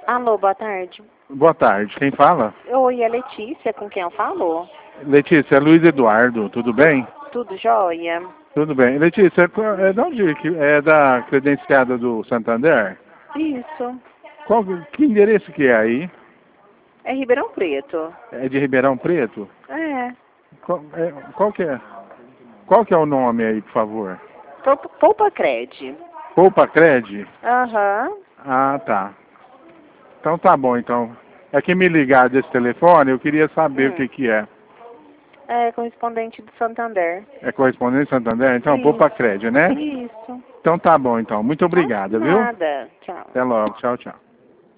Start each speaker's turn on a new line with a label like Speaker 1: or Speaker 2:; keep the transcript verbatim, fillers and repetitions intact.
Speaker 1: Alô, boa tarde.
Speaker 2: Boa tarde, quem fala?
Speaker 1: Oi, é Letícia, com quem eu falo?
Speaker 2: Letícia, é Luiz Eduardo, tudo bem?
Speaker 1: Tudo jóia?
Speaker 2: Tudo bem. Letícia, qual- é de onde que é da credenciada do Santander?
Speaker 1: Isso.
Speaker 2: Qual, que endereço que é aí?
Speaker 1: É Ribeirão Preto.
Speaker 2: É de Ribeirão Preto?
Speaker 1: É.
Speaker 2: Qual, é, qual que é? Qual que é o nome aí, por favor?
Speaker 1: Poupa, Poupa Cred.
Speaker 2: Poupa Cred?
Speaker 1: Aham.
Speaker 2: Ah, tá. Então tá bom, então. É que me ligaram desse telefone, eu queria saber o
Speaker 1: Hum.
Speaker 2: que que é.
Speaker 1: É correspondente do Santander.
Speaker 2: É correspondente Santander? Então,
Speaker 1: Isso.
Speaker 2: Poupa Cred, né?
Speaker 1: Isso.
Speaker 2: Então tá bom, então. Muito obrigado, viu?
Speaker 1: Nada. Tchau.
Speaker 2: Até logo. Tchau, tchau.